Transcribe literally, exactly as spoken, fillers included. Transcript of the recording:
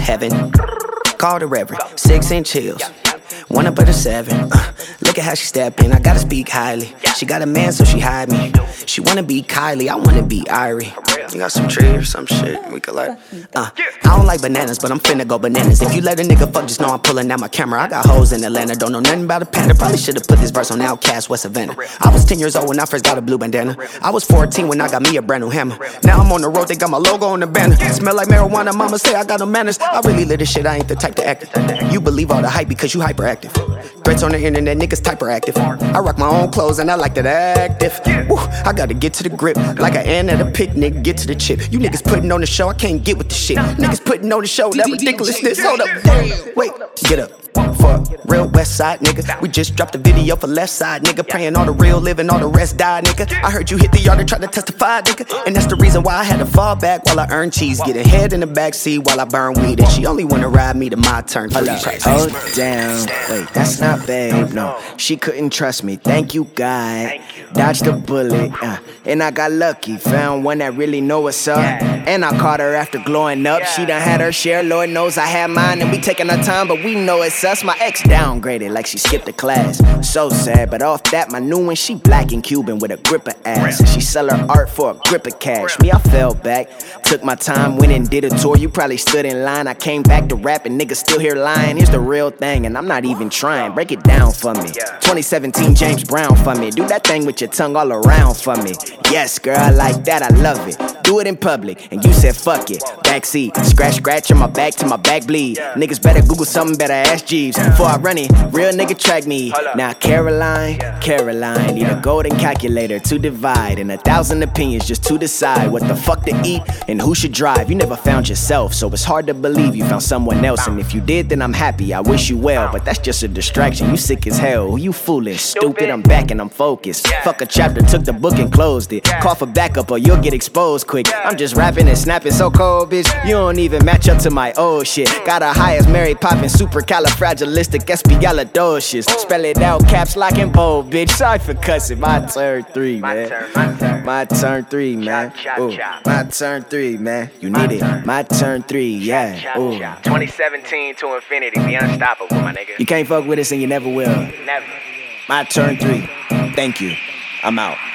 heaven. Call the Reverend, six inch heels. One up at a seven. Uh, look at how she step in. I gotta speak highly. She got a man, so she hide me. She wanna be Kylie, I wanna be Irie. You got some tree or some shit we could like. Uh, I don't like bananas, but I'm finna go bananas. If you let a nigga fuck, just know I'm pulling out my camera. I got hoes in Atlanta, don't know nothing about a panda. Probably should've put this verse on Outkast, West Savannah. I was ten years old when I first got a blue bandana. I was fourteen when I got me a brand new hammer. Now I'm on the road, they got my logo on the banner. Smell like marijuana, mama say I got no manners. I really live this shit, I ain't the type to act it. You believe all the hype because you hyperactive. Threats on the internet, niggas hyperactive. I rock my own clothes and I like that active. Woo, I gotta get to the grip, like an ant at a picnic, get to the chip. You niggas putting on the show, I can't get with the shit. Niggas putting on the show, that ridiculousness. Hold up, wait, get up. For real West Side nigga, we just dropped a video for Left Side nigga. Praying all the real living, all the rest die nigga. I heard you hit the yard and tried to testify nigga, and that's the reason why I had to fall back while I earn cheese. Get ahead in the backseat while I burn weed, and she only wanna ride me to my turn. Hold up, hold down, wait, that's not babe, no. She couldn't trust me, thank you God. Dodged a bullet, uh, and I got lucky. Found one that really know what's up, and I caught her after glowing up. She done had her share, Lord knows I had mine, and we taking our time, but we know it's us. My ex downgraded like she skipped a class. So sad, but off that, my new one, she black and Cuban with a gripper ass. She sell her art for a grip of cash. Me, I fell back, took my time, went and did a tour. You probably stood in line. I came back to rap and niggas still here lying. Here's the real thing, and I'm not even trying. Break it down for me. twenty seventeen James Brown for me. Do that thing with your tongue all around for me. Yes, girl, I like that, I love it. Do it in public, and you said fuck it. Backseat, scratch, scratch on my back till my back bleed. Niggas better Google something, better ask Jeeves. Before I run it, real nigga track me. Now Caroline, Caroline, need a golden calculator to divide, and a thousand opinions just to decide what the fuck to eat and who should drive. You never found yourself, so it's hard to believe you found someone else. And if you did, then I'm happy, I wish you well, but that's just a distraction. You sick as hell, who you fooling? Stupid, I'm back and I'm focused. Fuck a chapter, took the book and closed it. Call for backup or you'll get exposed quick. I'm just rapping and snapping so cold, bitch. You don't even match up to my old shit. Got a high as Mary Poppins, supercalifragilisticexpialidocious. Spell it out, caps lock and bold, bitch. Sorry for cussing. My turn three, man. My turn three, man. Ooh, my turn three, man. You need it. My turn three, yeah. Ooh. twenty seventeen to infinity, be unstoppable, my nigga. You can't fuck with us and you never will. Never. My turn three. Thank you. I'm out.